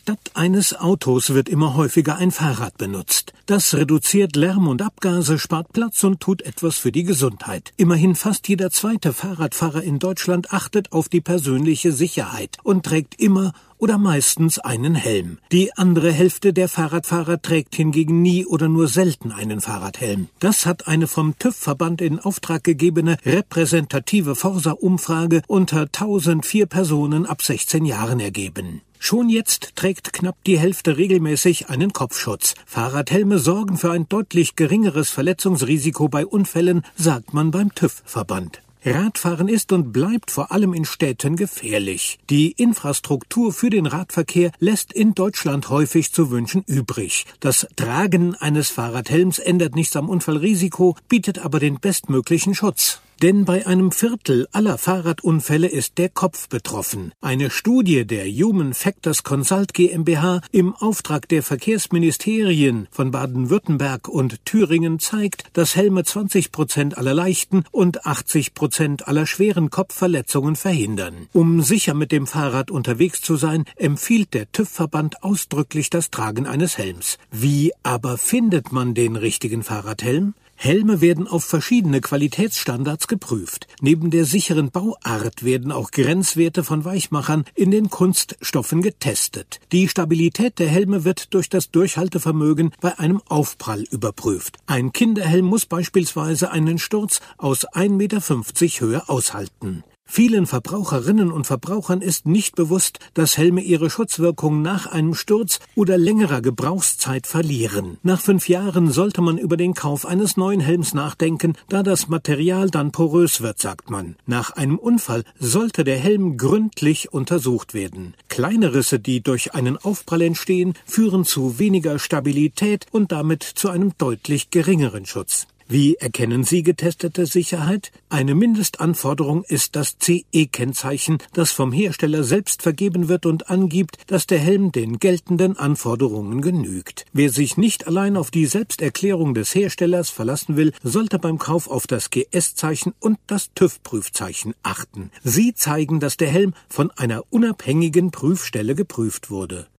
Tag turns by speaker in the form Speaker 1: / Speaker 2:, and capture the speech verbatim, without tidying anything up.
Speaker 1: Statt eines Autos wird immer häufiger ein Fahrrad benutzt. Das reduziert Lärm und Abgase, spart Platz und tut etwas für die Gesundheit. Immerhin fast jeder zweite Fahrradfahrer in Deutschland achtet auf die persönliche Sicherheit und trägt immer oder meistens einen Helm. Die andere Hälfte der Fahrradfahrer trägt hingegen nie oder nur selten einen Fahrradhelm. Das hat eine vom TÜV-Verband in Auftrag gegebene repräsentative Forsa-Umfrage unter tausendvier Personen ab sechzehn Jahren ergeben. Schon jetzt trägt knapp die Hälfte regelmäßig einen Kopfschutz. Fahrradhelme sorgen für ein deutlich geringeres Verletzungsrisiko bei Unfällen, sagt man beim TÜV-Verband. Radfahren ist und bleibt vor allem in Städten gefährlich. Die Infrastruktur für den Radverkehr lässt in Deutschland häufig zu wünschen übrig. Das Tragen eines Fahrradhelms ändert nichts am Unfallrisiko, bietet aber den bestmöglichen Schutz. Denn bei einem Viertel aller Fahrradunfälle ist der Kopf betroffen. Eine Studie der Human Factors Consult GmbH im Auftrag der Verkehrsministerien von Baden-Württemberg und Thüringen zeigt, dass Helme zwanzig Prozent aller leichten und achtzig Prozent aller schweren Kopfverletzungen verhindern. Um sicher mit dem Fahrrad unterwegs zu sein, empfiehlt der TÜV-Verband ausdrücklich das Tragen eines Helms. Wie aber findet man den richtigen Fahrradhelm? Helme werden auf verschiedene Qualitätsstandards geprüft. Neben der sicheren Bauart werden auch Grenzwerte von Weichmachern in den Kunststoffen getestet. Die Stabilität der Helme wird durch das Durchhaltevermögen bei einem Aufprall überprüft. Ein Kinderhelm muss beispielsweise einen Sturz aus ein Meter fünfzig Höhe aushalten. Vielen Verbraucherinnen und Verbrauchern ist nicht bewusst, dass Helme ihre Schutzwirkung nach einem Sturz oder längerer Gebrauchszeit verlieren. Nach fünf Jahren sollte man über den Kauf eines neuen Helms nachdenken, da das Material dann porös wird, sagt man. Nach einem Unfall sollte der Helm gründlich untersucht werden. Kleine Risse, die durch einen Aufprall entstehen, führen zu weniger Stabilität und damit zu einem deutlich geringeren Schutz. Wie erkennen Sie getestete Sicherheit? Eine Mindestanforderung ist das C E-Kennzeichen, das vom Hersteller selbst vergeben wird und angibt, dass der Helm den geltenden Anforderungen genügt. Wer sich nicht allein auf die Selbsterklärung des Herstellers verlassen will, sollte beim Kauf auf das G S-Zeichen und das TÜV-Prüfzeichen achten. Sie zeigen, dass der Helm von einer unabhängigen Prüfstelle geprüft wurde.